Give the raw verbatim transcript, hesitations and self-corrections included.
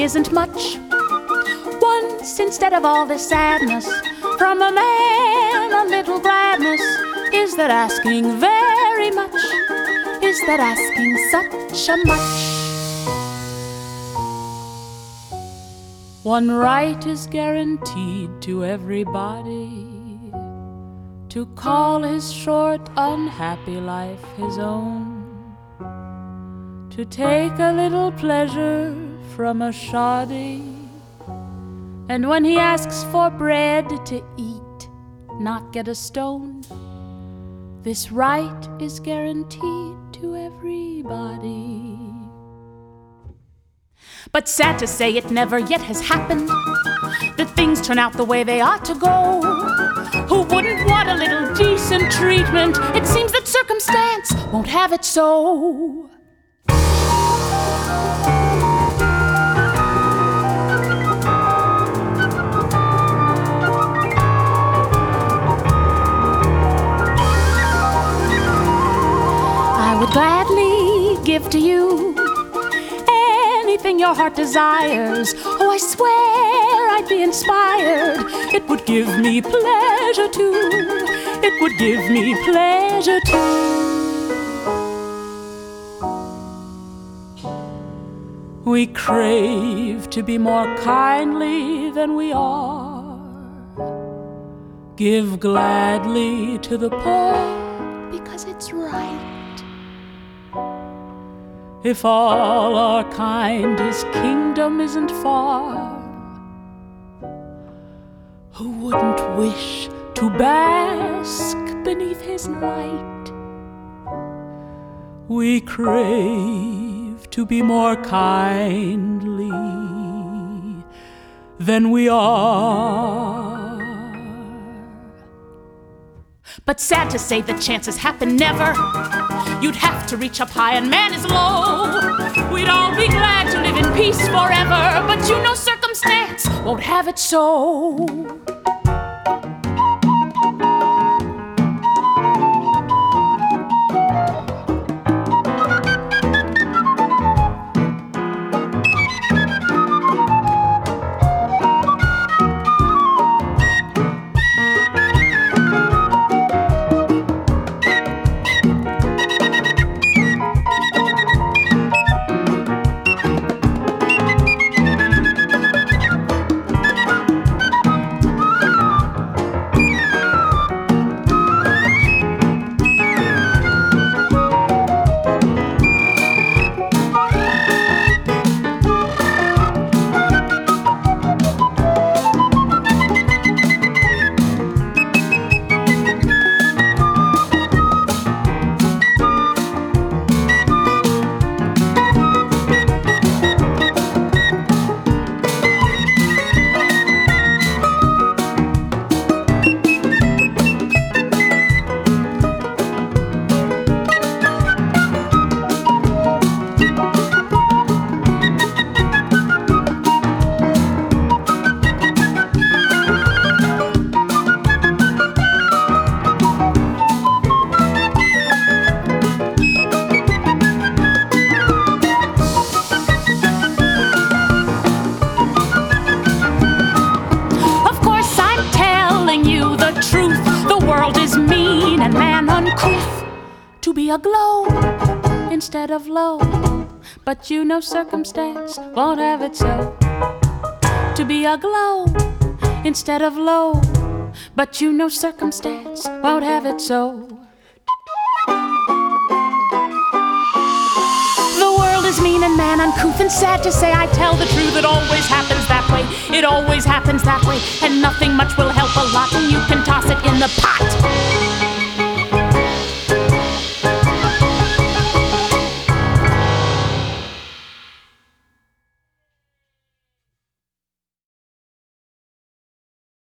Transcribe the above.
isn't much. Once, instead of all this sadness, from a man a little gladness. Is that asking very much? Is that asking such a much? One right is guaranteed to everybody, to call his short, unhappy life his own, to take a little pleasure from a shoddy, and when he asks for bread to eat, not get a stone. This right is guaranteed to everybody. But sad to say, it never yet has happened that things turn out the way they ought to go. Who wouldn't want a little decent treatment? It seems that circumstance won't have it so. I would gladly give to you anything your heart desires. Oh, I swear I'd be inspired. It would give me pleasure too. It would give me pleasure too. We crave to be more kindly than we are. Give gladly to the poor because it's right. If all are kind, his kingdom isn't far. Who wouldn't wish to bask beneath his light? We crave to be more kindly than we are. But sad to say, the chances happen never. You'd have to reach up high and man is low. We'd all be glad to live in peace forever, but you know circumstance won't have it so. To be aglow instead of low, but you know circumstance won't have it so. To be aglow instead of low, but you know circumstance won't have it so. The world is mean and man uncouth, and sad to say I tell the truth. It always happens that way, it always happens that way, and nothing much will help a lot, and you can toss it in the pot.